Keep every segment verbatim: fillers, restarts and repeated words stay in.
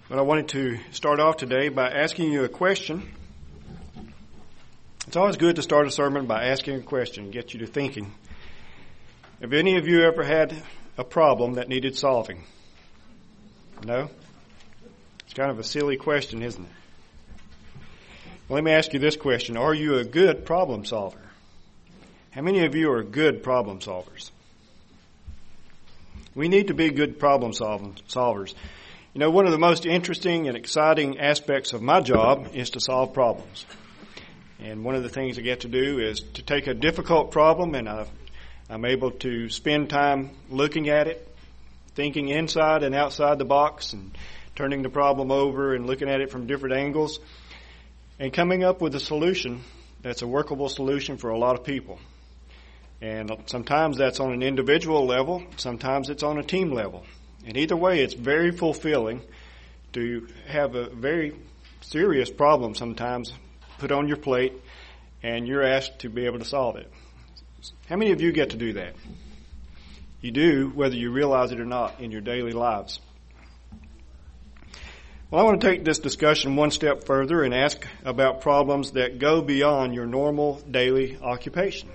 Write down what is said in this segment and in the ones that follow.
But I wanted to start off today by asking you a question. It's always good to start a sermon by asking a question, get you to thinking. Have any of you ever had a problem that needed solving? No? It's kind of a silly question, isn't it? Well, let me ask you this question. Are you a good problem solver? How many of you are good problem solvers? We need to be good problem solvers. You know, one of the most interesting and exciting aspects of my job is to solve problems. And one of the things I get to do is to take a difficult problem, and I, I'm able to spend time looking at it, thinking inside and outside the box, and turning the problem over and looking at it from different angles, and coming up with a solution that's a workable solution for a lot of people. And sometimes that's on an individual level, sometimes it's on a team level. And either way, it's very fulfilling to have a very serious problem sometimes put on your plate, and you're asked to be able to solve it. How many of you get to do that? You do, whether you realize it or not, in your daily lives. Well, I want to take this discussion one step further and ask about problems that go beyond your normal daily occupation.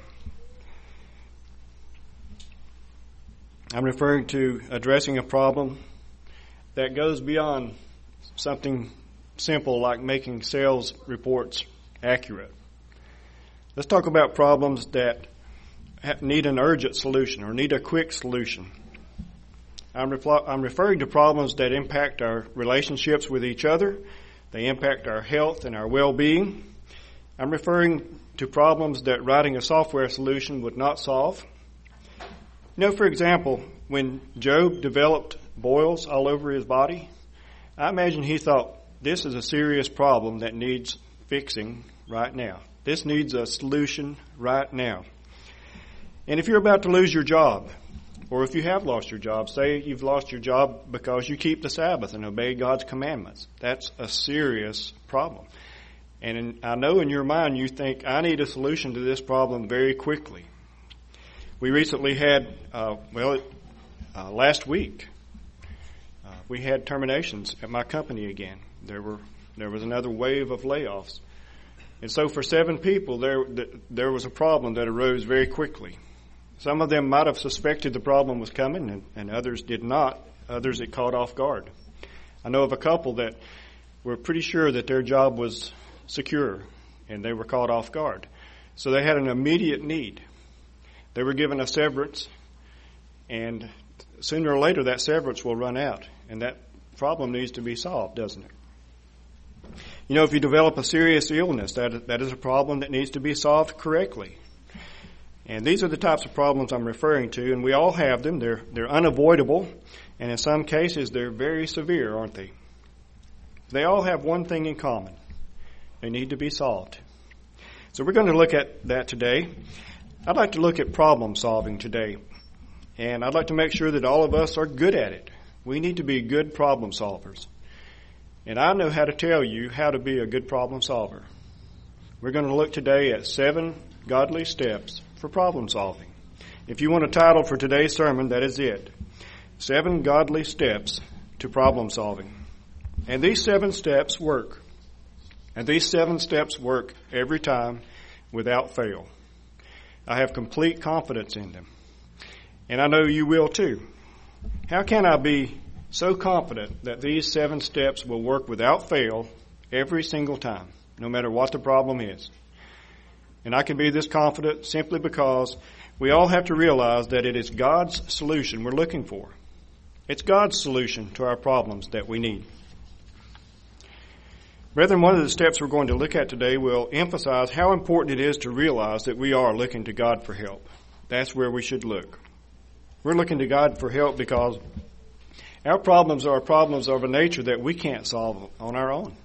I'm referring to addressing a problem that goes beyond something simple like making sales reports accurate. Let's talk about problems that need an urgent solution or need a quick solution. I'm, refl- I'm referring to problems that impact our relationships with each other. They impact our health and our well-being. I'm referring to problems that writing a software solution would not solve. You know, for example, when Job developed boils all over his body, I imagine he thought, this is a serious problem that needs fixing right now. This needs a solution right now. And if you're about to lose your job, or if you have lost your job, say you've lost your job because you keep the Sabbath and obey God's commandments, that's a serious problem. And in, I know in your mind you think, I need a solution to this problem very quickly. We recently had, uh, well, uh, last week, uh, we had terminations at my company again. There were there was another wave of layoffs. And so for seven people, there there was a problem that arose very quickly. Some of them might have suspected the problem was coming, and, and others did not. Others it caught off guard. I know of a couple that were pretty sure that their job was secure, and they were caught off guard. So they had an immediate need. They were given a severance, and sooner or later that severance will run out, and that problem needs to be solved, doesn't it? You know, if you develop a serious illness, that that is a problem that needs to be solved correctly. And these are the types of problems I'm referring to, and we all have them. They're they're unavoidable, and in some cases they're very severe, aren't they? They all have one thing in common. They need to be solved. So we're going to look at that today. I'd like to look at problem solving today, and I'd like to make sure that all of us are good at it. We need to be good problem solvers. And I know how to tell you how to be a good problem solver. We're going to look today at seven godly steps for problem solving. If you want a title for today's sermon, that is it. Seven godly steps to problem solving. And these seven steps work. And these seven steps work every time without fail. I have complete confidence in them. And I know you will too. How can I be so confident that these seven steps will work without fail every single time, no matter what the problem is? And I can be this confident simply because we all have to realize that it is God's solution we're looking for. It's God's solution to our problems that we need. Brethren, one of the steps we're going to look at today will emphasize how important it is to realize that we are looking to God for help. That's where we should look. We're looking to God for help because our problems are problems of a nature that we can't solve on our own.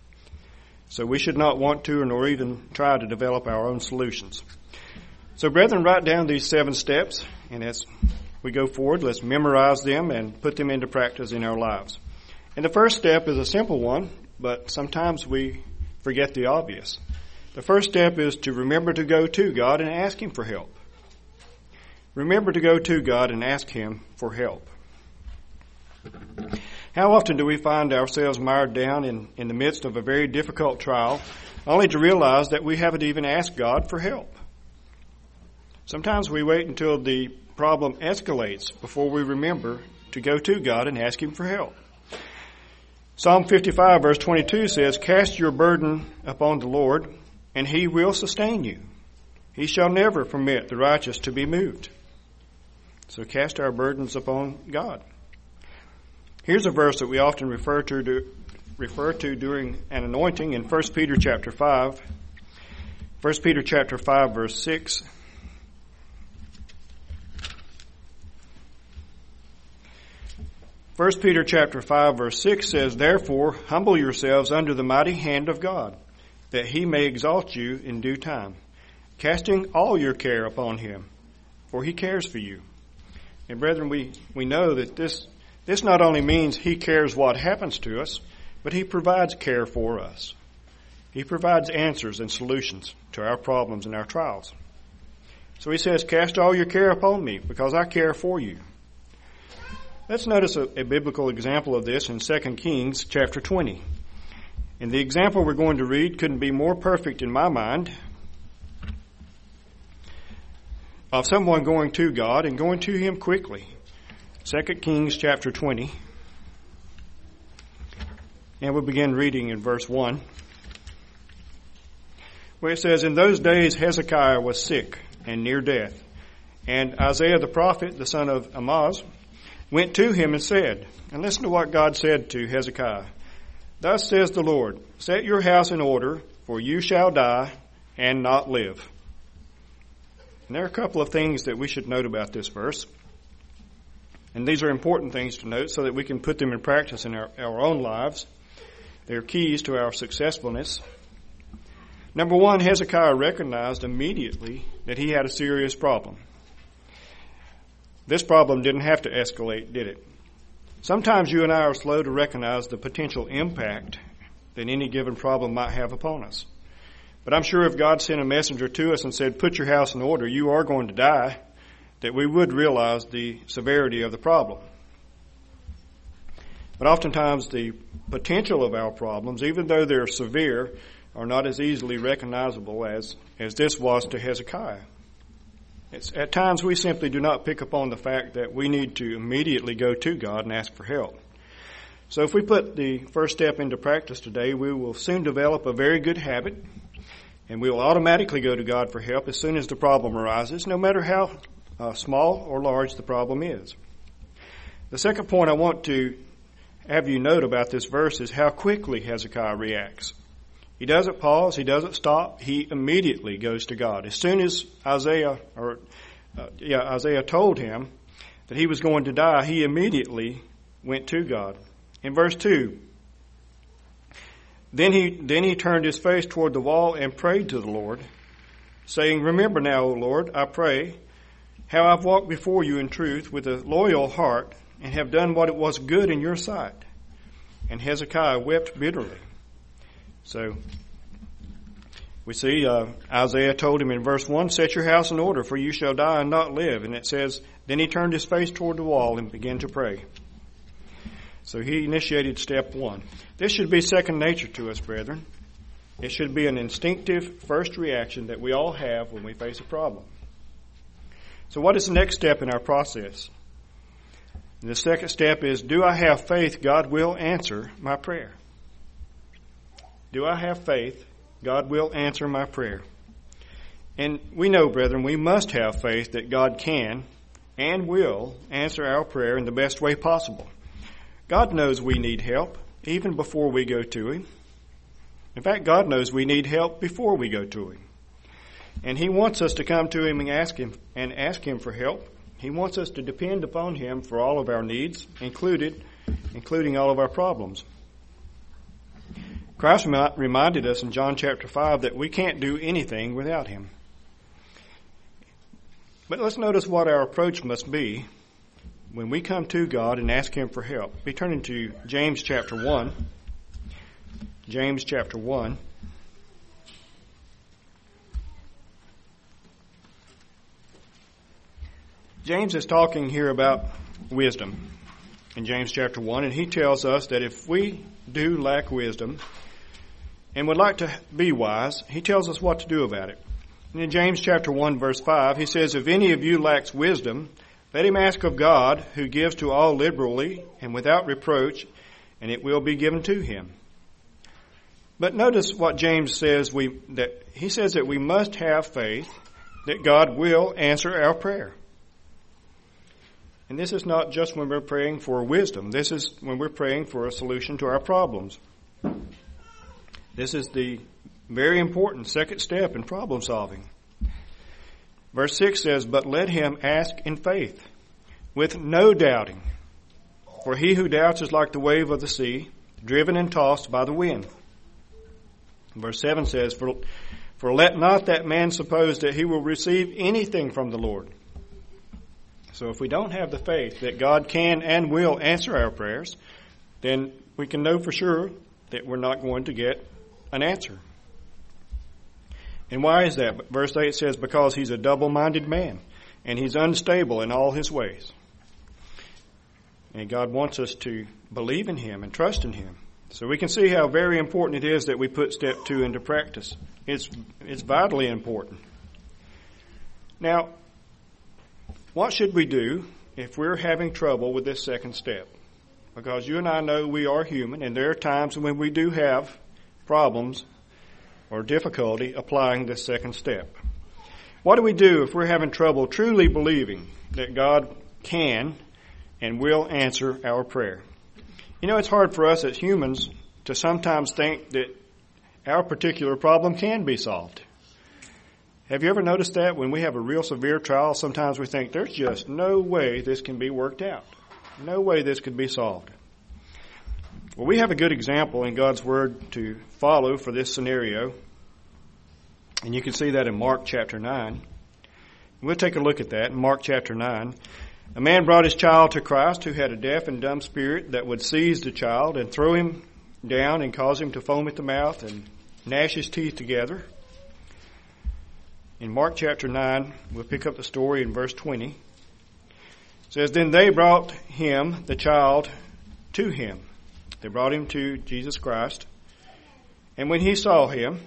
So we should not want to nor even try to develop our own solutions. So brethren, write down these seven steps, and as we go forward, let's memorize them and put them into practice in our lives. And the first step is a simple one, but sometimes we forget the obvious. The first step is to remember to go to God and ask Him for help. Remember to go to God and ask Him for help. How often do we find ourselves mired down in, in the midst of a very difficult trial, only to realize that we haven't even asked God for help? Sometimes we wait until the problem escalates before we remember to go to God and ask Him for help. Psalm fifty-five verse twenty-two says, "Cast your burden upon the Lord, and He will sustain you. He shall never permit the righteous to be moved." So cast our burdens upon God. Here's a verse that we often refer to, to refer to during an anointing in First Peter chapter five. First Peter chapter five verse six. First Peter chapter five verse six says, "Therefore humble yourselves under the mighty hand of God, that He may exalt you in due time, casting all your care upon Him, for He cares for you." And brethren, we, we know that this this not only means He cares what happens to us, but He provides care for us. He provides answers and solutions to our problems and our trials. So He says, "Cast all your care upon me, because I care for you." Let's notice a, a biblical example of this in Second Kings chapter twenty. And the example we're going to read couldn't be more perfect in my mind of someone going to God and going to Him quickly. Second Kings chapter twenty. And we'll begin reading in verse one, where it says, "In those days Hezekiah was sick and near death, and Isaiah the prophet, the son of Amoz, went to him and said," and listen to what God said to Hezekiah, "Thus says the Lord, set your house in order, for you shall die and not live." And there are a couple of things that we should note about this verse. And these are important things to note so that we can put them in practice in our, our own lives. They're keys to our successfulness. Number one, Hezekiah recognized immediately that he had a serious problem. This problem didn't have to escalate, did it? Sometimes you and I are slow to recognize the potential impact that any given problem might have upon us. But I'm sure if God sent a messenger to us and said, "Put your house in order, you are going to die," that we would realize the severity of the problem. But oftentimes the potential of our problems, even though they're severe, are not as easily recognizable as, as this was to Hezekiah. It's, at times we simply do not pick up on the fact that we need to immediately go to God and ask for help. So if we put the first step into practice today, we will soon develop a very good habit, and we will automatically go to God for help as soon as the problem arises, no matter how uh, small or large the problem is. The second point I want to have you note about this verse is how quickly Hezekiah reacts. He doesn't pause. He doesn't stop. He immediately goes to God. As soon as Isaiah, or uh, yeah, Isaiah told him that he was going to die, he immediately went to God. In verse two, then he then he turned his face toward the wall and prayed to the Lord, saying, "Remember now, O Lord, I pray, how I've walked before you in truth with a loyal heart, and have done what it was good in your sight." And Hezekiah wept bitterly. So we see uh, Isaiah told him in verse one, "Set your house in order, for you shall die and not live." And it says, then he turned his face toward the wall and began to pray. So he initiated step one. This should be second nature to us, brethren. It should be an instinctive first reaction that we all have when we face a problem. So what is the next step in our process? And the second step is, do I have faith God will answer my prayer? Do I have faith God will answer my prayer? And we know, brethren, we must have faith that God can and will answer our prayer in the best way possible. God knows we need help even before we go to Him. In fact, God knows we need help before we go to Him. And He wants us to come to Him and ask Him and ask Him for help. He wants us to depend upon Him for all of our needs, included, including all of our problems. Christ reminded us in John chapter five that we can't do anything without Him. But let's notice what our approach must be when we come to God and ask Him for help. Be turning to James chapter one. James chapter one. James is talking here about wisdom. in James chapter one, and he tells us that if we do lack wisdom and would like to be wise, he tells us what to do about it. And in James chapter one, verse five, he says, if any of you lacks wisdom, let him ask of God, who gives to all liberally and without reproach, and it will be given to him. But notice what James says, we that he says that we must have faith that God will answer our prayer. And this is not just when we're praying for wisdom. This is when we're praying for a solution to our problems. This is the very important second step in problem solving. Verse six says, but let him ask in faith, with no doubting. For he who doubts is like the wave of the sea, driven and tossed by the wind. Verse seven says, for, for let not that man suppose that he will receive anything from the Lord. So if we don't have the faith that God can and will answer our prayers, then we can know for sure that we're not going to get an answer. And why is that? Verse eight says, because he's a double-minded man, and he's unstable in all his ways. And God wants us to believe in him and trust in him. So we can see how very important it is that we put step two into practice. It's, it's vitally important. Now, what should we do if we're having trouble with this second step? Because you and I know we are human, and there are times when we do have problems or difficulty applying this second step. What do we do if we're having trouble truly believing that God can and will answer our prayer? You know, it's hard for us as humans to sometimes think that our particular problem can be solved. Have you ever noticed that when we have a real severe trial, sometimes we think there's just no way this can be worked out. No way this could be solved. Well, we have a good example in God's Word to follow for this scenario. And you can see that in Mark chapter nine. We'll take a look at that in Mark chapter nine. A man brought his child to Christ who had a deaf and dumb spirit that would seize the child and throw him down and cause him to foam at the mouth and gnash his teeth together. In Mark chapter nine, we'll pick up the story in verse twenty. It says, then they brought him, the child, to him. They brought him to Jesus Christ. And when he saw him,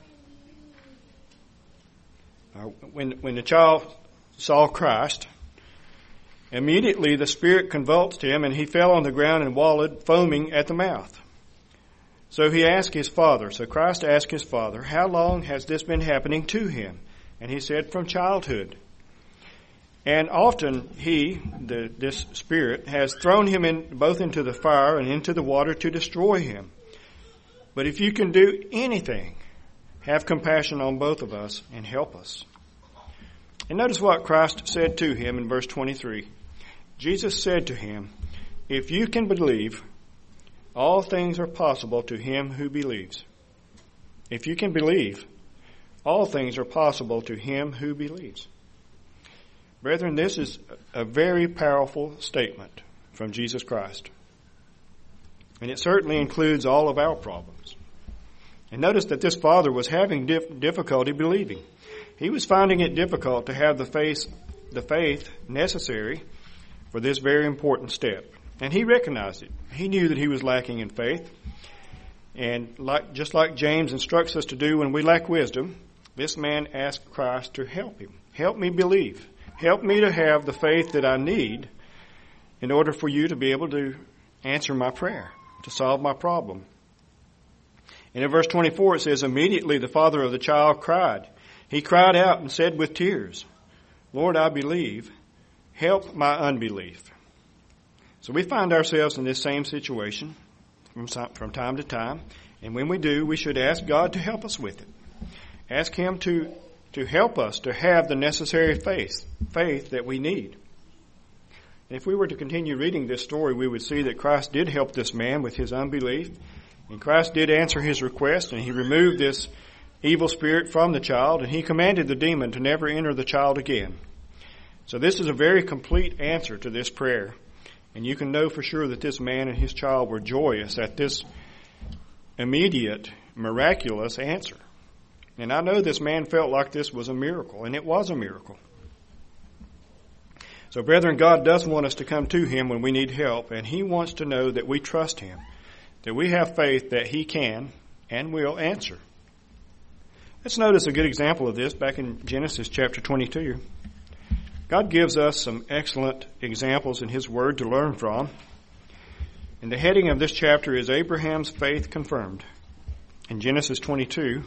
uh, when, when the child saw Christ, immediately the spirit convulsed him, and he fell on the ground and wallowed, foaming at the mouth. So he asked his father, so Christ asked his father, how long has this been happening to him? And he said, from childhood. And often he, the, this spirit, has thrown him in both into the fire and into the water to destroy him. But if you can do anything, have compassion on both of us and help us. And notice what Christ said to him in verse twenty-three. Jesus said to him, if you can believe, all things are possible to him who believes. If you can believe, all things are possible to him who believes. Brethren, this is a very powerful statement from Jesus Christ. And it certainly includes all of our problems. And notice that this father was having dif- difficulty believing. He was finding it difficult to have the faith, the faith necessary for this very important step. And he recognized it. He knew that he was lacking in faith. And like, just like James instructs us to do when we lack wisdom, this man asked Christ to help him. Help me believe. Help me to have the faith that I need in order for you to be able to answer my prayer, to solve my problem. And in verse twenty-four it says, immediately the father of the child cried. He cried out and said with tears, Lord, I believe. Help my unbelief. So we find ourselves in this same situation from, from time to time. And when we do, we should ask God to help us with it. Ask him to, to help us to have the necessary faith, faith that we need. And if we were to continue reading this story, we would see that Christ did help this man with his unbelief. And Christ did answer his request, and he removed this evil spirit from the child, and he commanded the demon to never enter the child again. So this is a very complete answer to this prayer. And you can know for sure that this man and his child were joyous at this immediate, miraculous answer. And I know this man felt like this was a miracle, and it was a miracle. So, brethren, God does want us to come to Him when we need help, and He wants to know that we trust Him, that we have faith that He can and will answer. Let's notice a good example of this back in Genesis chapter twenty-two. God gives us some excellent examples in His Word to learn from. And the heading of this chapter is Abraham's Faith Confirmed. In Genesis twenty-two,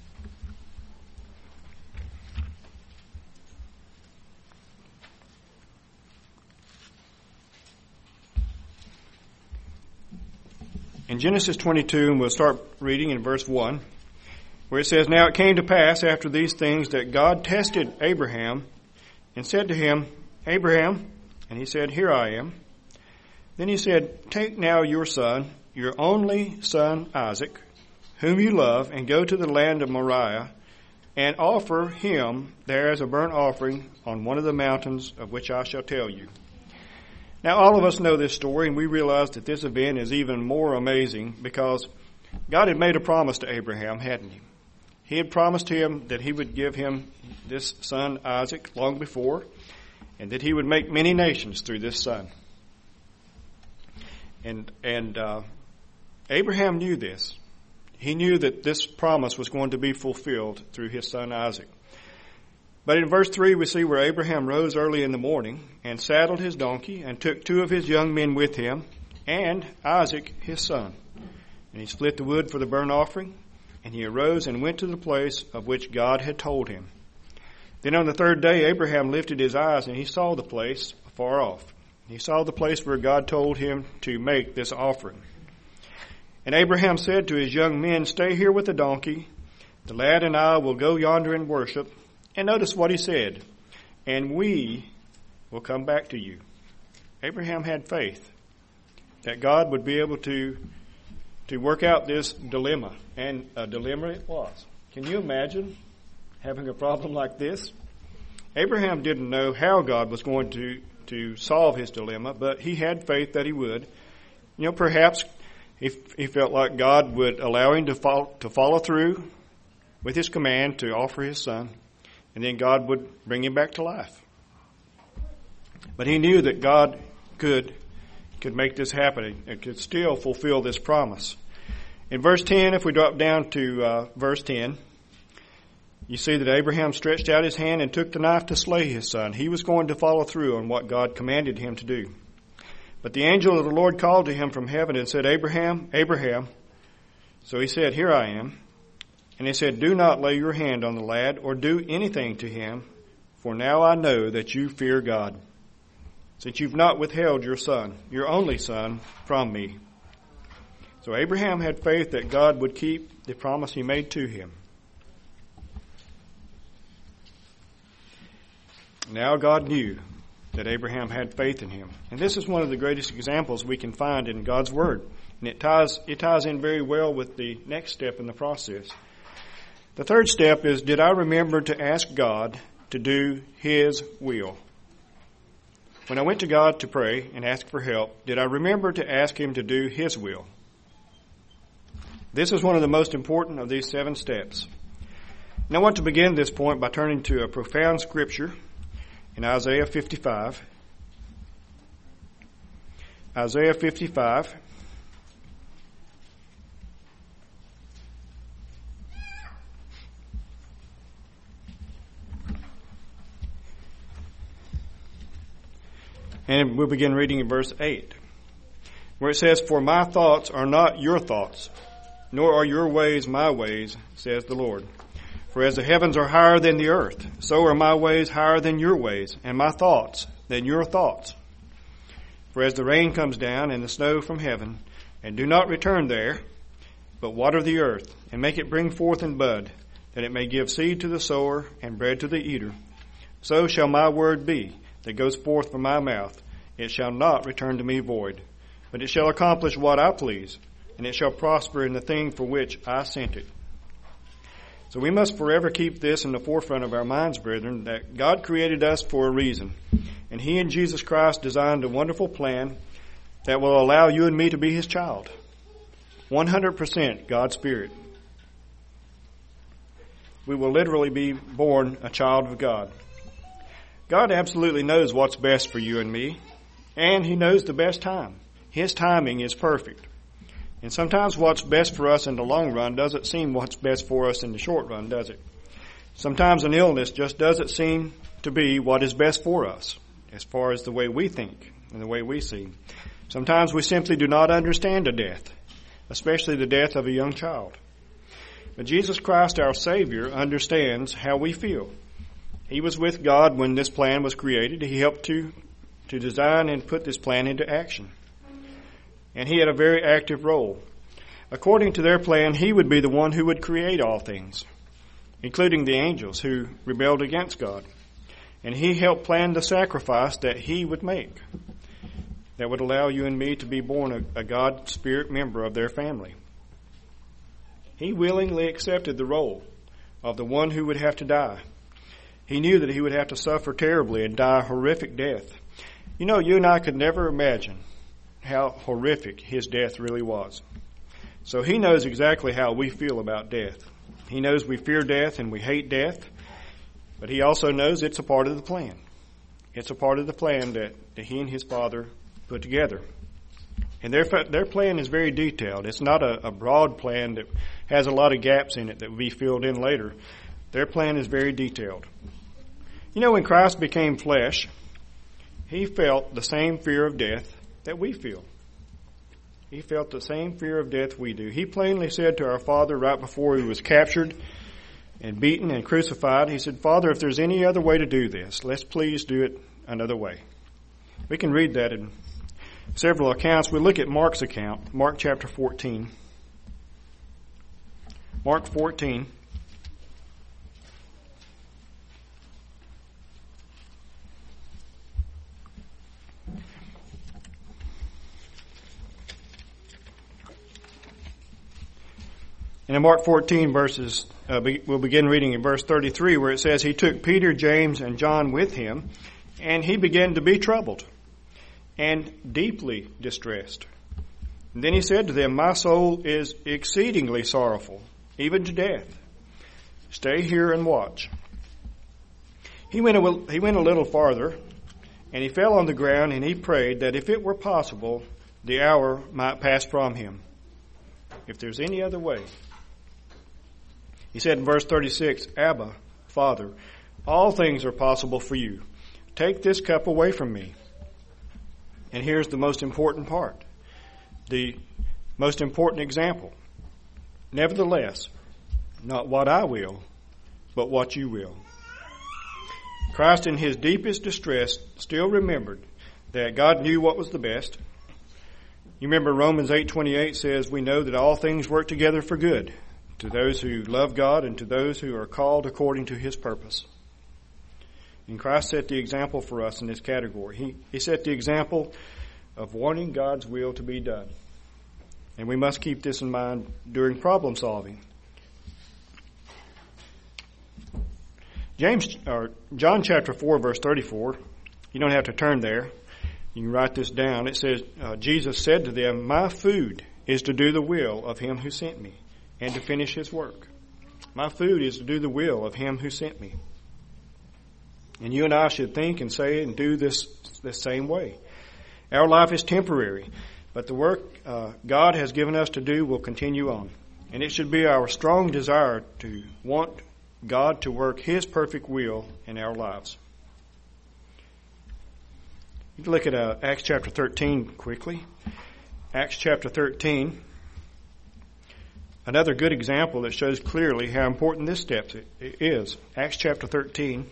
In Genesis twenty-two, and we'll start reading in verse one, where it says, Now it came to pass after these things that God tested Abraham and said to him, Abraham, and he said, Here I am. Then he said, Take now your son, your only son Isaac, whom you love, and go to the land of Moriah, and offer him there as a burnt offering on one of the mountains of which I shall tell you. Now, all of us know this story, and we realize that this event is even more amazing because God had made a promise to Abraham, hadn't He? He had promised him that He would give him this son, Isaac, long before, and that He would make many nations through this son. And, and uh, Abraham knew this. He knew that this promise was going to be fulfilled through his son, Isaac. But in verse three, we see where Abraham rose early in the morning and saddled his donkey and took two of his young men with him and Isaac, his son. And he split the wood for the burnt offering, and he arose and went to the place of which God had told him. Then on the third day, Abraham lifted his eyes, and he saw the place afar off. He saw the place where God told him to make this offering. And Abraham said to his young men, Stay here with the donkey. The lad and I will go yonder and worship. And notice what he said, and we will come back to you. Abraham had faith that God would be able to, to work out this dilemma, and a dilemma it was. Can you imagine having a problem like this? Abraham didn't know how God was going to, to solve his dilemma, but he had faith that He would. You know, perhaps he, he felt like God would allow him to follow, to follow through with His command to offer his son. And then God would bring him back to life. But he knew that God could, could make this happen and could still fulfill this promise. In verse ten, if we drop down to uh, verse ten, you see that Abraham stretched out his hand and took the knife to slay his son. He was going to follow through on what God commanded him to do. But the angel of the Lord called to him from heaven and said, Abraham, Abraham. So he said, Here I am. And he said, Do not lay your hand on the lad or do anything to him, for now I know that you fear God, since you've not withheld your son, your only son, from me. So Abraham had faith that God would keep the promise He made to him. Now God knew that Abraham had faith in Him. And this is one of the greatest examples we can find in God's Word. And it ties, it ties in very well with the next step in the process. The third step is, did I remember to ask God to do His will? When I went to God to pray and ask for help, did I remember to ask Him to do His will? This is one of the most important of these seven steps. And I want to begin this point by turning to a profound scripture in Isaiah fifty-five. Isaiah fifty-five. And we'll begin reading in verse eight, where it says, For my thoughts are not your thoughts, nor are your ways my ways, says the Lord. For as the heavens are higher than the earth, so are my ways higher than your ways, and my thoughts than your thoughts. For as the rain comes down and the snow from heaven, and do not return there, but water the earth, and make it bring forth and bud, that it may give seed to the sower and bread to the eater, so shall my word be that goes forth from my mouth. It shall not return to me void, but it shall accomplish what I please, and it shall prosper in the thing for which I sent it. So we must forever keep this in the forefront of our minds, brethren, that God created us for a reason, and He in Jesus Christ designed a wonderful plan that will allow you and me to be His child. one hundred percent God's Spirit. We will literally be born a child of God. God absolutely knows what's best for you and me, and He knows the best time. His timing is perfect. And sometimes what's best for us in the long run doesn't seem what's best for us in the short run, does it? Sometimes an illness just doesn't seem to be what is best for us, as far as the way we think and the way we see. Sometimes we simply do not understand a death, especially the death of a young child. But Jesus Christ, our Savior, understands how we feel. He was with God when this plan was created. He helped to, to design and put this plan into action. And He had a very active role. According to their plan, He would be the one who would create all things, including the angels who rebelled against God. And He helped plan the sacrifice that He would make that would allow you and me to be born a, a God Spirit member of their family. He willingly accepted the role of the one who would have to die. He knew that He would have to suffer terribly and die a horrific death. You know, you and I could never imagine how horrific His death really was. So He knows exactly how we feel about death. He knows we fear death and we hate death, but He also knows it's a part of the plan. It's a part of the plan that, that He and His Father put together. And their their plan is very detailed. It's not a, a broad plan that has a lot of gaps in it that will be filled in later. Their plan is very detailed. You know, when Christ became flesh, He felt the same fear of death that we feel. He felt the same fear of death we do. He plainly said to our Father right before He was captured and beaten and crucified, He said, "Father, if there's any other way to do this, let's please do it another way." We can read that in several accounts. We look at Mark's account, Mark chapter fourteen. Mark fourteen. And in Mark fourteen, verses, uh, be, we'll begin reading in verse thirty-three, where it says, "He took Peter, James, and John with Him, and He began to be troubled and deeply distressed. And then He said to them, 'My soul is exceedingly sorrowful, even to death. Stay here and watch.' He went a, he went a little farther, and He fell on the ground, and He prayed that if it were possible, the hour might pass from Him. If there's any other way." He said in verse thirty-six, "Abba, Father, all things are possible for You. Take this cup away from me." And here's the most important part, the most important example. "Nevertheless, not what I will, but what You will." Christ, in His deepest distress, still remembered that God knew what was the best. You remember Romans eight twenty-eight says, "We know that all things work together for good to those who love God and to those who are called according to His purpose." And Christ set the example for us in this category. He, he set the example of wanting God's will to be done. And we must keep this in mind during problem solving. James or John chapter four, verse thirty-four. You don't have to turn there. You can write this down. It says, uh, Jesus said to them, "My food is to do the will of Him who sent me and to finish His work." My food is to do the will of Him who sent me. And you and I should think and say and do this the same way. Our life is temporary, but the work uh, God has given us to do will continue on. And it should be our strong desire to want God to work His perfect will in our lives. You can look at uh, Acts chapter thirteen quickly. Acts chapter thirteen. Another good example that shows clearly how important this step is. Acts chapter thirteen.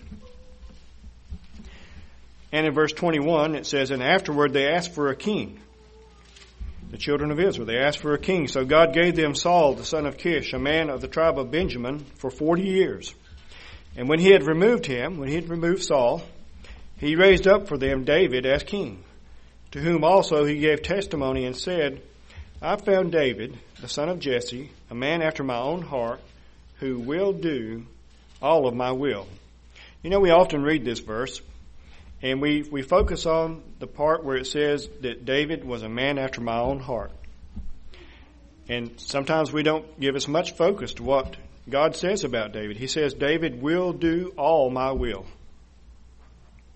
And in verse twenty-one it says, "And afterward they asked for a king." The children of Israel, they asked for a king. "So God gave them Saul, the son of Kish, a man of the tribe of Benjamin, for forty years. And when He had removed him, when He had removed Saul, He raised up for them David as king, to whom also He gave testimony and said, I found David, the son of Jesse, a man after my own heart, who will do all of my will." You know, we often read this verse, and we, we focus on the part where it says that David was a man after my own heart. And sometimes we don't give as much focus to what God says about David. He says, David will do all my will.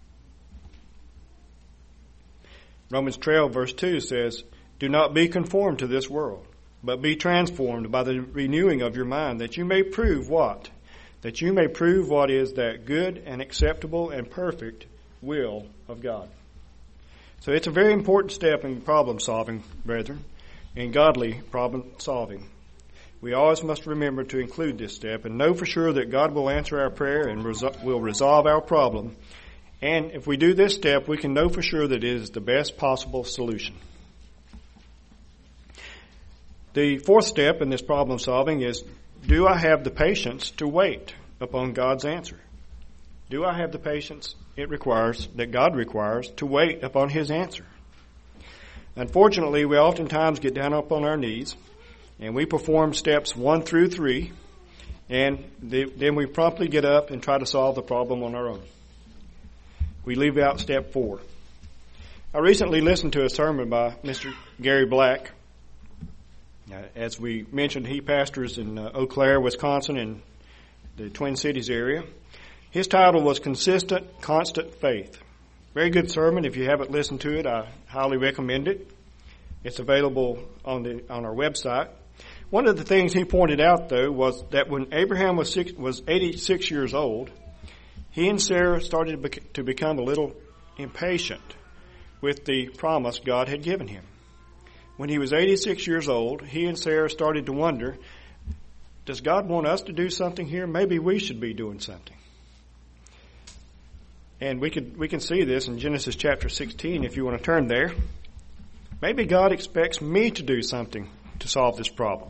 Romans twelve verse two says, "Do not be conformed to this world, but be transformed by the renewing of your mind, that you may prove what? That you may prove what is that good and acceptable and perfect will of God." So it's a very important step in problem solving, brethren, in godly problem solving. We always must remember to include this step and know for sure that God will answer our prayer and resol- will resolve our problem. And if we do this step, we can know for sure that it is the best possible solution. The fourth step in this problem solving is, do I have the patience to wait upon God's answer? Do I have the patience it requires, that God requires, to wait upon His answer? Unfortunately, we oftentimes get down up on our knees and we perform steps one through three, and the, then we promptly get up and try to solve the problem on our own. We leave out step four. I recently listened to a sermon by Mister Gary Black. Uh, as we mentioned, he pastors in uh, Eau Claire, Wisconsin, in the Twin Cities area. His title was Consistent, Constant Faith. Very good sermon. If you haven't listened to it, I highly recommend it. It's available on the on our website. One of the things he pointed out, though, was that when Abraham was six, was eighty-six years old, he and Sarah started to, bec- to become a little impatient with the promise God had given him. When he was eighty-six years old, he and Sarah started to wonder, does God want us to do something here? Maybe we should be doing something. And we could we can see this in Genesis chapter sixteen if you want to turn there. Maybe God expects me to do something to solve this problem.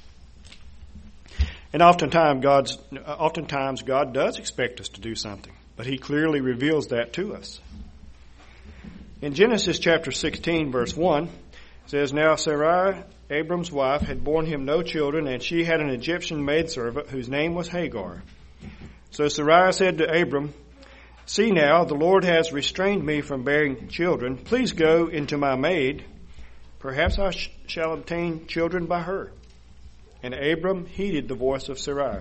And oftentimes, God's, oftentimes God does expect us to do something, but He clearly reveals that to us. In Genesis chapter sixteen, verse one, it says, "Now Sarai, Abram's wife, had borne him no children, and she had an Egyptian maidservant whose name was Hagar. So Sarai said to Abram, 'See now, the Lord has restrained me from bearing children. Please go into my maid. Perhaps I sh- shall obtain children by her.' And Abram heeded the voice of Sarai."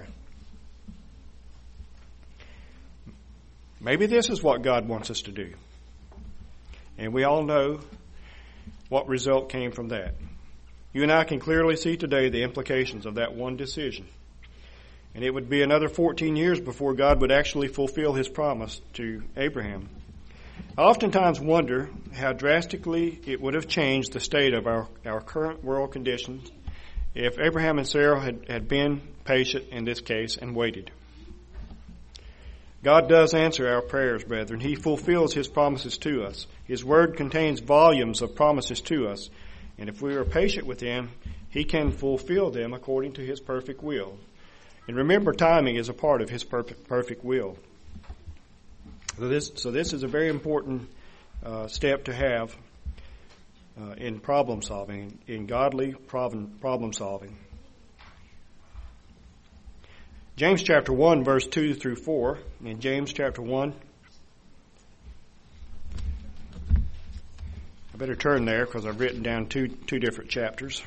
Maybe this is what God wants us to do. And we all know what result came from that. You and I can clearly see today the implications of that one decision. And it would be another fourteen years before God would actually fulfill His promise to Abraham. I oftentimes wonder how drastically it would have changed the state of our, our current world conditions if Abraham and Sarah had, had been patient in this case and waited. God does answer our prayers, brethren. He fulfills His promises to us. His Word contains volumes of promises to us. And if we are patient with Him, He can fulfill them according to His perfect will. And remember, timing is a part of His perfect, perfect will. So this, so this is a very important uh, step to have uh, in problem solving, in godly problem, problem solving. James chapter one, verse two through four. In James chapter one, I better turn there because I've written down two two different chapters.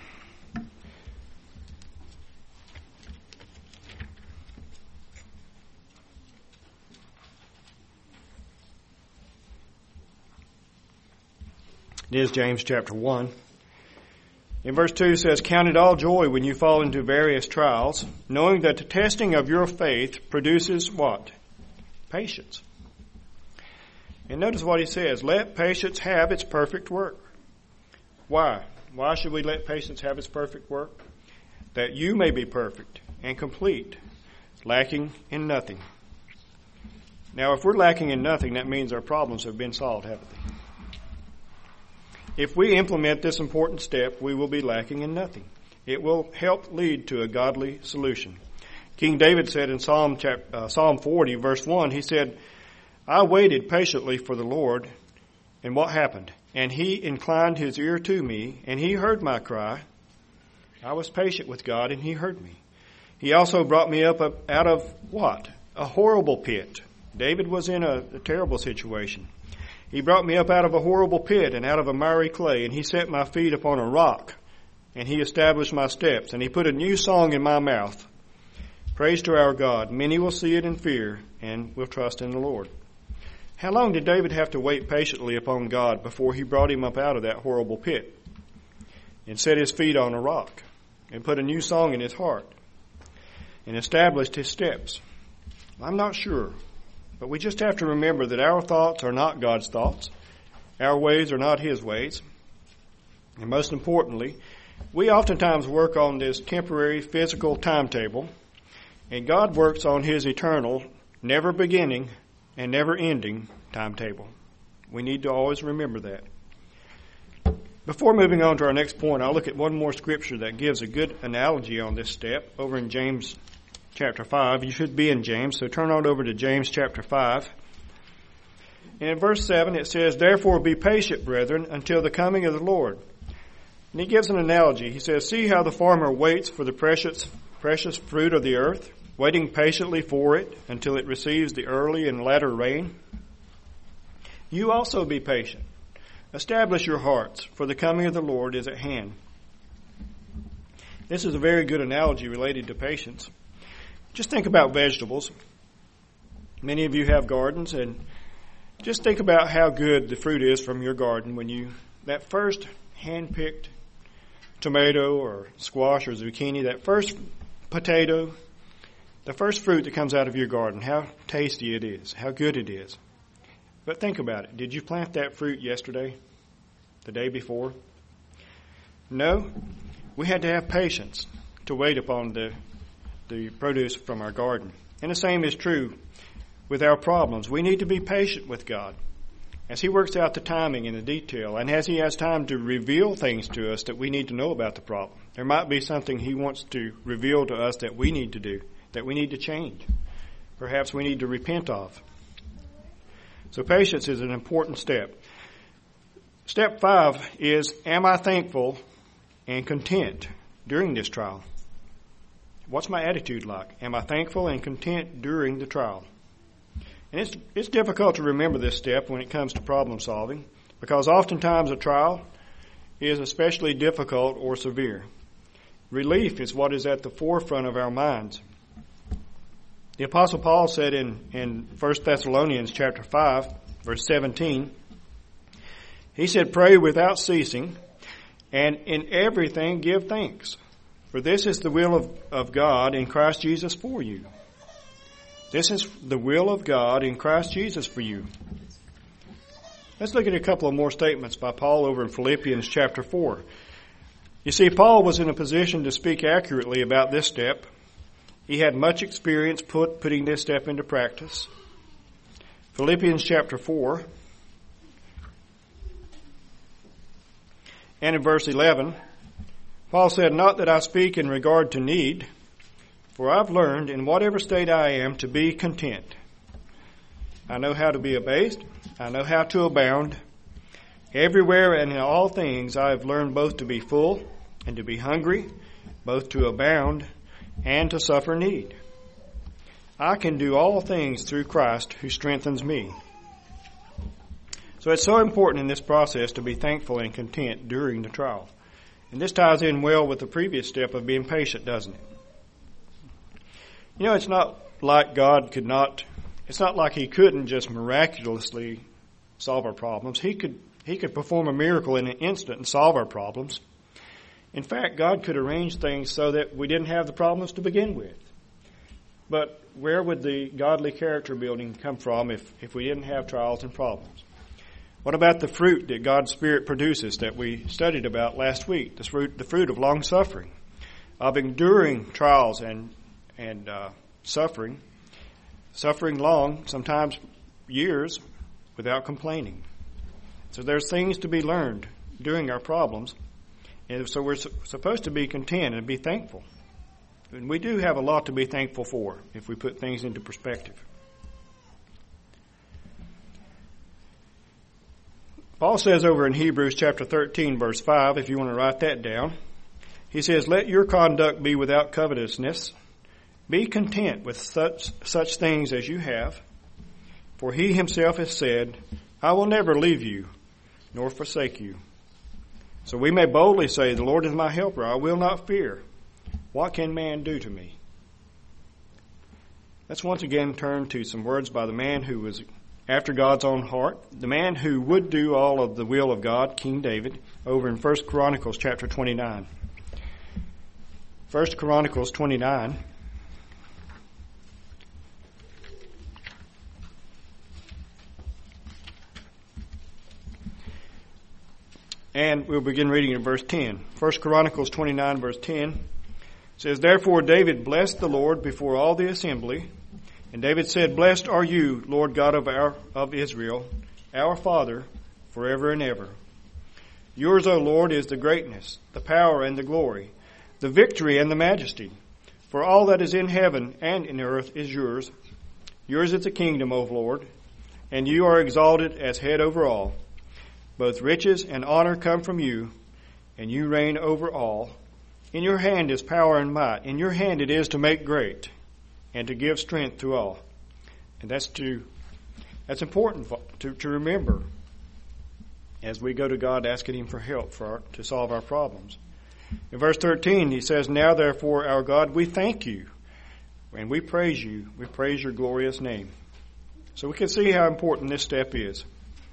It is James chapter one. In verse two it says, "Count it all joy when you fall into various trials, knowing that the testing of your faith produces" what? Patience. And notice what he says, "Let patience have its perfect work." Why? Why should we let patience have its perfect work? "That you may be perfect and complete, lacking in nothing." Now, if we're lacking in nothing, that means our problems have been solved, haven't they? If we implement this important step, we will be lacking in nothing. It will help lead to a godly solution. King David said in Psalm chapter, uh, Psalm forty, verse one, he said, "I waited patiently for the Lord, and what happened? And He inclined His ear to me, and He heard my cry." I was patient with God, and He heard me. He also brought me up out of what? A horrible pit. David was in a, a terrible situation. "He brought me up out of a horrible pit and out of a miry clay, and He set my feet upon a rock, and He established my steps, and He put a new song in my mouth. Praise to our God. Many will see it and fear, and will trust in the Lord." How long did David have to wait patiently upon God before he brought him up out of that horrible pit and set his feet on a rock and put a new song in his heart and established his steps? I'm not sure, but we just have to remember that our thoughts are not God's thoughts. Our ways are not his ways. And most importantly, we oftentimes work on this temporary physical timetable, and God works on his eternal, never beginning and never ending timetable. We need to always remember that. Before moving on to our next point, I'll look at one more scripture that gives a good analogy on this step over in James chapter five. You should be in James, so turn on over to James chapter five. And in verse seven it says, "Therefore be patient, brethren, until the coming of the Lord." And he gives an analogy. He says, "See how the farmer waits for the precious precious fruit of the earth, waiting patiently for it until it receives the early and latter rain. You also be patient. Establish your hearts, for the coming of the Lord is at hand." This is a very good analogy related to patience. Just think about vegetables. Many of you have gardens, and just think about how good the fruit is from your garden when you, that first hand-picked tomato or squash or zucchini, that first potato, the first fruit that comes out of your garden, how tasty it is, how good it is. But think about it. Did you plant that fruit yesterday? The day before? No. We had to have patience to wait upon the, the produce from our garden. And the same is true with our problems. We need to be patient with God as he works out the timing and the detail, and as he has time to reveal things to us that we need to know about the problem. There might be something he wants to reveal to us that we need to do, that we need to change. Perhaps we need to repent of. So patience is an important step. Step five is, am I thankful and content during this trial? What's my attitude like? Am I thankful and content during the trial? And it's it's difficult to remember this step when it comes to problem solving, because oftentimes a trial is especially difficult or severe. Relief is what is at the forefront of our minds. The Apostle Paul said in, in First Thessalonians chapter five, verse seventeen, he said, "Pray without ceasing, and in everything give thanks, for this is the will of, of God in Christ Jesus for you." This is the will of God in Christ Jesus for you. Let's look at a couple of more statements by Paul over in Philippians chapter four. You see, Paul was in a position to speak accurately about this step. He had much experience put, putting this step into practice. Philippians chapter four. And in verse eleven, Paul said, "Not that I speak in regard to need, for I've learned in whatever state I am to be content. I know how to be abased. I know how to abound. Everywhere and in all things I have learned both to be full and to be hungry, both to abound and to suffer need. I can do all things through Christ who strengthens me." So it's so important in this process to be thankful and content during the trial. And this ties in well with the previous step of being patient, doesn't it? You know, it's not like God could not, it's not like he couldn't just miraculously solve our problems. He could, he could perform a miracle in an instant and solve our problems. In fact, God could arrange things so that we didn't have the problems to begin with. But where would the godly character building come from if, if we didn't have trials and problems? What about the fruit that God's Spirit produces that we studied about last week? The fruit, the fruit of long suffering, of enduring trials and and uh, suffering, suffering long, sometimes years, without complaining. So there's things to be learned during our problems, and so we're su- supposed to be content and be thankful. And we do have a lot to be thankful for if we put things into perspective. Paul says over in Hebrews chapter thirteen, verse five, if you want to write that down, he says, "Let your conduct be without covetousness. Be content with such such things as you have, for he himself has said, I will never leave you nor forsake you. So we may boldly say, the Lord is my helper, I will not fear. What can man do to me?" Let's once again turn to some words by the man who was after God's own heart, the man who would do all of the will of God, King David, over in First Chronicles chapter twenty-nine. First Chronicles twenty-nine. And we'll begin reading in verse ten. First Chronicles twenty-nine, verse ten says, Therefore David blessed the Lord before all the assembly. And David said, Blessed are you, Lord God of our of Israel, our Father, forever and ever. Yours, O Lord, is the greatness, the power and the glory, the victory and the majesty. For all that is in heaven and in earth is yours. Yours is the kingdom, O Lord, and you are exalted as head over all. Both riches and honor come from you, and you reign over all. In your hand is power and might. In your hand it is to make great and to give strength to all. And that's to that's important to, to remember as we go to God asking him for help for our, to solve our problems. In verse thirteen, he says, Now therefore, our God, we thank you and we praise you. We praise your glorious name. So we can see how important this step is.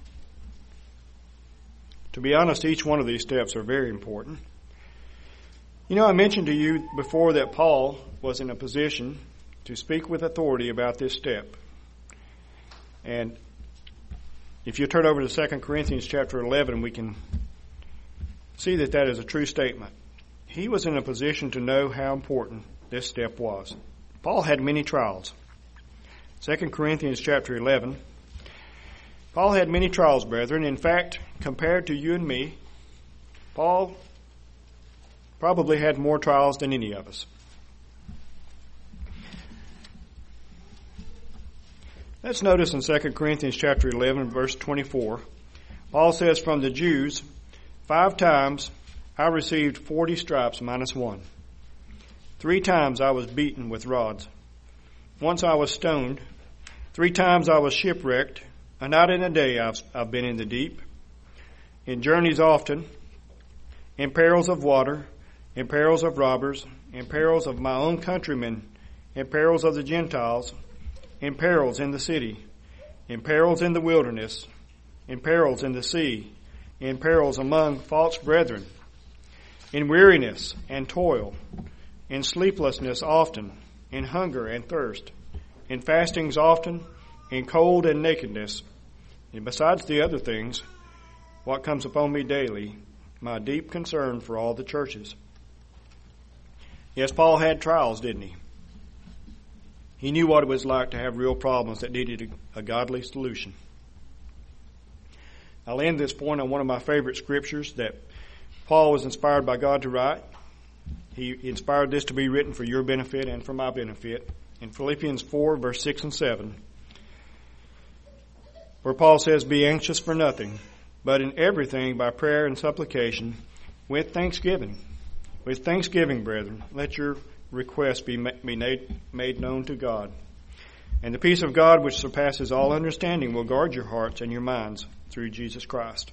To be honest, each one of these steps are very important. You know, I mentioned to you before that Paul was in a position to speak with authority about this step. And if you turn over to Second Corinthians chapter eleven, we can see that that is a true statement. He was in a position to know how important this step was. Paul had many trials. Second Corinthians chapter eleven. Paul had many trials, brethren. In fact, compared to you and me, Paul probably had more trials than any of us. Let's notice in Second Corinthians chapter eleven, verse twenty-four, Paul says, From the Jews, five times I received forty stripes minus one. Three times I was beaten with rods. Once I was stoned. Three times I was shipwrecked. A night and a day I've, I've been in the deep. In journeys often. In perils of water. In perils of robbers. In perils of my own countrymen. In perils of the Gentiles. In perils in the city. In perils in the wilderness. In perils in the sea. In perils among false brethren. In weariness and toil. In sleeplessness often. In hunger and thirst. In fastings often. In cold and nakedness. And besides the other things, what comes upon me daily, my deep concern for all the churches. Yes, Paul had trials, didn't he? He knew what it was like to have real problems that needed a, a godly solution. I'll end this point on one of my favorite scriptures that Paul was inspired by God to write. He inspired this to be written for your benefit and for my benefit. In Philippians four, verse six and seven, where Paul says, Be anxious for nothing, but in everything by prayer and supplication with thanksgiving. With thanksgiving, brethren, let your requests be made known to God. And the peace of God, which surpasses all understanding, will guard your hearts and your minds through Jesus Christ.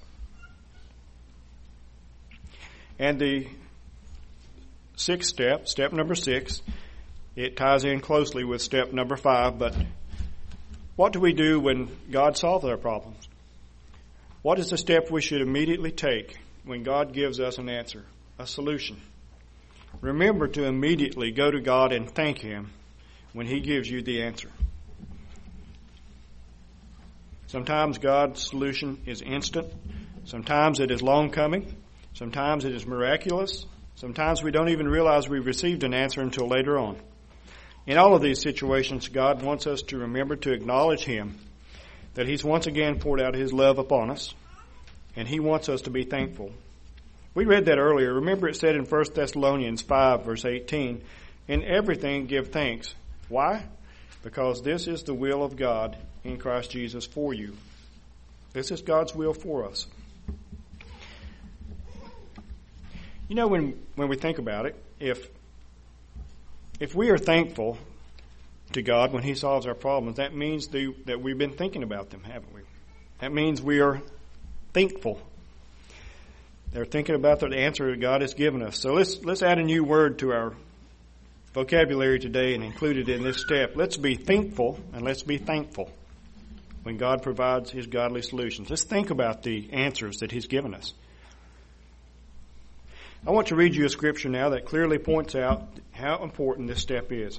And the sixth step, step number six, it ties in closely with step number five, but what do we do when God solves our problems? What is the step we should immediately take when God gives us an answer, a solution? Remember to immediately go to God and thank Him when He gives you the answer. Sometimes God's solution is instant. Sometimes it is long coming. Sometimes it is miraculous. Sometimes we don't even realize we've received an answer until later on. In all of these situations, God wants us to remember to acknowledge Him, that He's once again poured out His love upon us, and He wants us to be thankful. We read that earlier. Remember it said in First Thessalonians five, verse eighteen, In everything give thanks. Why? Because this is the will of God in Christ Jesus for you. This is God's will for us. You know, when, when we think about it, if If we are thankful to God when He solves our problems, that means the, that we've been thinking about them, haven't we? That means we are thankful. They're thinking about the answer that God has given us. So let's let's add a new word to our vocabulary today and include it in this step. Let's be thankful and let's be thankful. when God provides his godly solutions. Let's think about the answers that he's given us. I want to read you a scripture now that clearly points out how important this step is.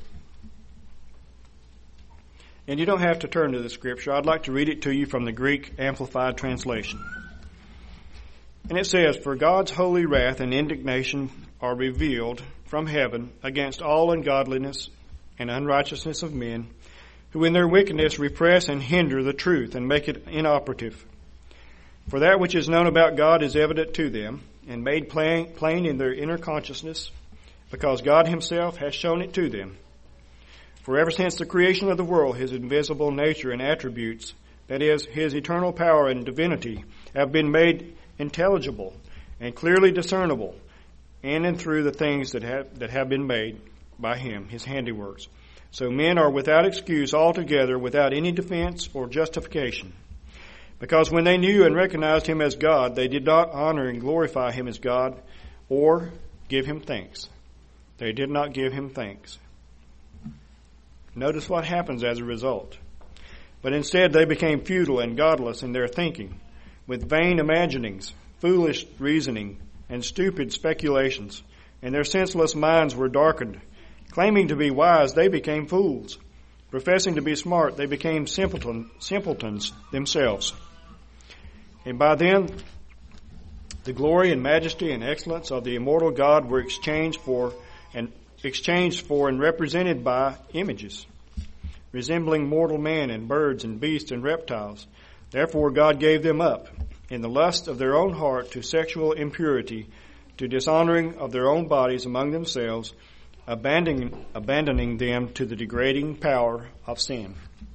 And you don't have to turn to the scripture. I'd like to read it to you from the Greek Amplified Translation. And it says, "For God's holy wrath and indignation are revealed from heaven against all ungodliness and unrighteousness of men, who in their wickedness repress and hinder the truth and make it inoperative. For that which is known about God is evident to them, and made plain, plain in their inner consciousness, because God himself has shown it to them. For ever since the creation of the world, his invisible nature and attributes, that is, his eternal power and divinity, have been made intelligible and clearly discernible in and through the things that have, that have been made by him, his handiworks. So men are without excuse altogether, without any defense or justification. Because when they knew and recognized him as God, they did not honor and glorify him as God or give him thanks. They did not give him thanks." Notice what happens as a result. "But instead they became futile and godless in their thinking, with vain imaginings, foolish reasoning, and stupid speculations, and their senseless minds were darkened. Claiming to be wise, they became fools. Professing to be smart, they became simpleton, simpletons themselves. And by them, the glory and majesty and excellence of the immortal God were exchanged for and exchanged for and represented by images, resembling mortal man and birds and beasts and reptiles. Therefore God gave them up in the lust of their own heart to sexual impurity, to dishonoring of their own bodies among themselves, abandoning, abandoning them to the degrading power of sin."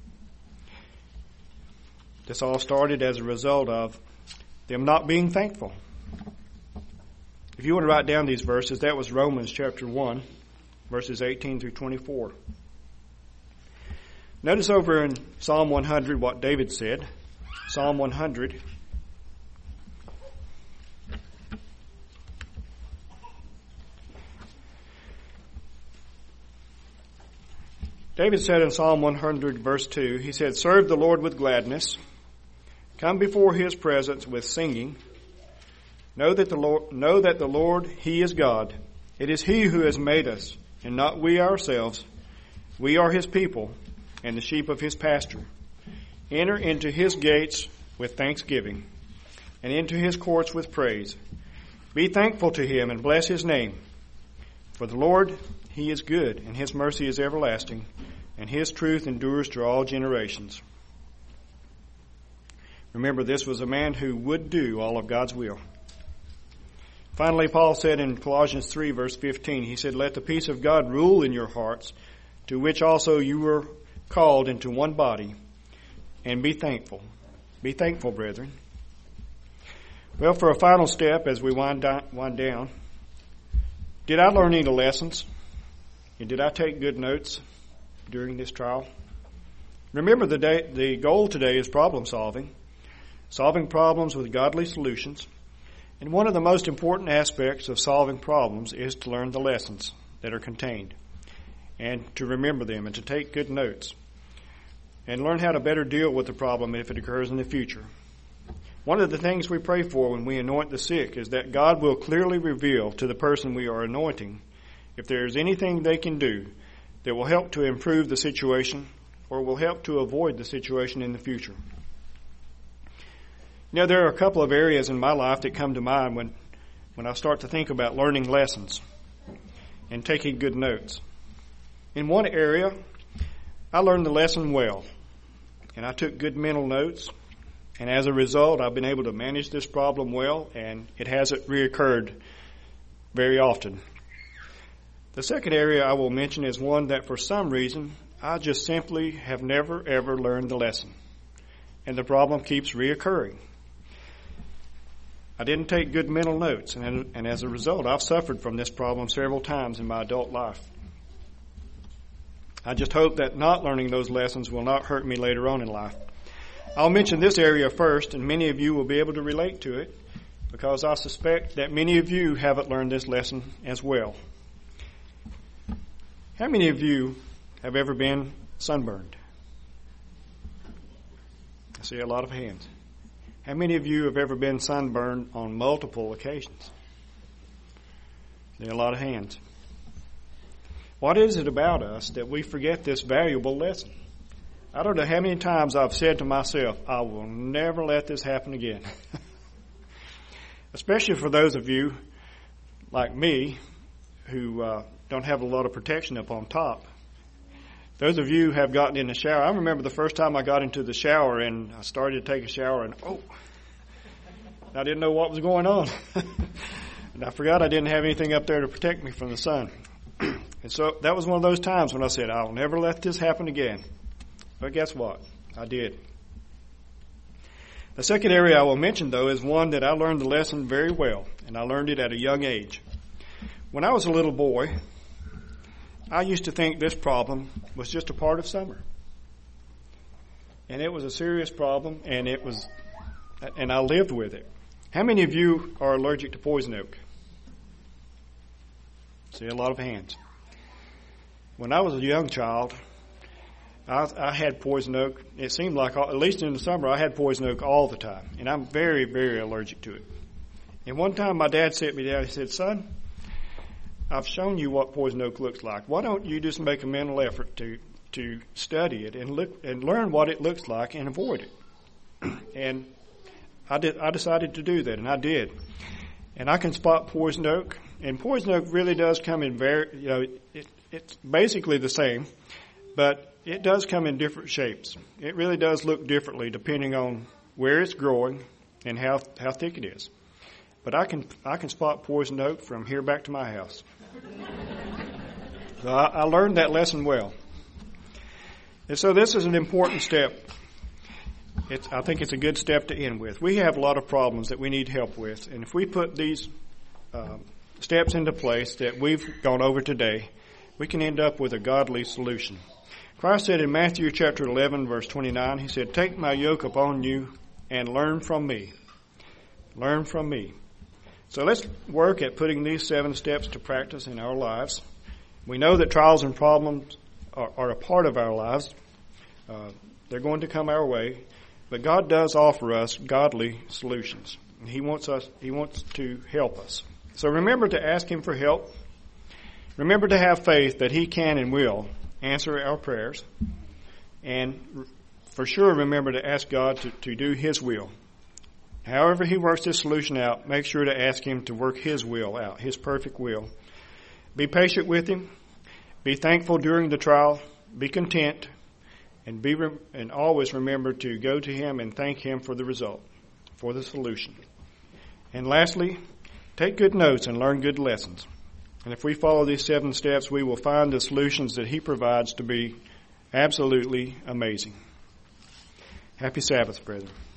This all started as a result of them not being thankful. If you want to write down these verses, that was Romans chapter one, verses eighteen through twenty-four. Notice over in Psalm one hundred what David said. Psalm one hundred. David said in Psalm one hundred, verse two, he said, "Serve the Lord with gladness. Come before his presence with singing. Know that the Lord, know that the Lord, he is God. It is he who has made us, and not we ourselves. We are his people, and the sheep of his pasture. Enter into his gates with thanksgiving, and into his courts with praise. Be thankful to him and bless his name. For the Lord, he is good, and his mercy is everlasting, and his truth endures to all generations." Remember, this was a man who would do all of God's will. Finally, Paul said in Colossians three, verse fifteen, he said, "Let the peace of God rule in your hearts, to which also you were called into one body, and be thankful." Be thankful, brethren. Well, for a final step as we wind down, wind down did I learn any lessons? And did I take good notes during this trial? Remember, the, day, the goal today is problem solving, solving problems with godly solutions. And one of the most important aspects of solving problems is to learn the lessons that are contained and to remember them and to take good notes and learn how to better deal with the problem if it occurs in the future. One of the things we pray for when we anoint the sick is that God will clearly reveal to the person we are anointing if there is anything they can do that will help to improve the situation or will help to avoid the situation in the future. You know, there are a couple of areas in my life that come to mind when, when I start to think about learning lessons and taking good notes. In one area, I learned the lesson well, and I took good mental notes, and as a result, I've been able to manage this problem well, and it hasn't reoccurred very often. The second area I will mention is one that for some reason I just simply have never ever learned the lesson, and the problem keeps reoccurring. I didn't take good mental notes, and, and as a result, I've suffered from this problem several times in my adult life. I just hope that not learning those lessons will not hurt me later on in life. I'll mention this area first, and many of you will be able to relate to it because I suspect that many of you haven't learned this lesson as well. How many of you have ever been sunburned? I see a lot of hands. How many of you have ever been sunburned on multiple occasions? I see a lot of hands. What is it about us that we forget this valuable lesson? I don't know how many times I've said to myself, I will never let this happen again. Especially for those of you like me who uh, don't have a lot of protection up on top. Those of you who have gotten in the shower, I remember the first time I got into the shower and I started to take a shower and, oh, I didn't know what was going on. And I forgot I didn't have anything up there to protect me from the sun. And so that was one of those times when I said, I'll never let this happen again. But guess what? I did. The second area I will mention, though, is one that I learned the lesson very well, and I learned it at a young age. When I was a little boy, I used to think this problem was just a part of summer. And it was a serious problem, and it was, and I lived with it. How many of you are allergic to poison oak? See a lot of hands. When I was a young child, I, I had poison oak. It seemed like, at least in the summer, I had poison oak all the time. And I'm very, very allergic to it. And one time my dad sat me down and said, son, I've shown you what poison oak looks like. Why don't you just make a mental effort to, to study it and look and learn what it looks like and avoid it? And I did. I decided to do that, and I did. And I can spot poison oak. And poison oak really does come in very, you know, it, it's basically the same, but it does come in different shapes. It really does look differently depending on where it's growing and how how thick it is. But I can I can spot poison oak from here back to my house. So I, I learned that lesson well. And so this is an important step. It's, I think it's a good step to end with. We have a lot of problems that we need help with, and if we put these uh, steps into place that we've gone over today, we can end up with a godly solution. Christ said in Matthew chapter eleven, verse twenty-nine, he said, take my yoke upon you and learn from me. Learn from me. So let's work at putting these seven steps to practice in our lives. We know that trials and problems are, are a part of our lives. Uh, they're going to come our way. But God does offer us godly solutions. He wants us, He wants to help us. So remember to ask Him for help. Remember to have faith that He can and will answer our prayers. And for sure, remember to ask God to, to do His will. However He works this solution out, make sure to ask Him to work His will out, His perfect will. Be patient with Him. Be thankful during the trial. Be content. And be and always remember to go to Him and thank Him for the result, for the solution. And lastly, take good notes and learn good lessons. And if we follow these seven steps, we will find the solutions that He provides to be absolutely amazing. Happy Sabbath, brethren.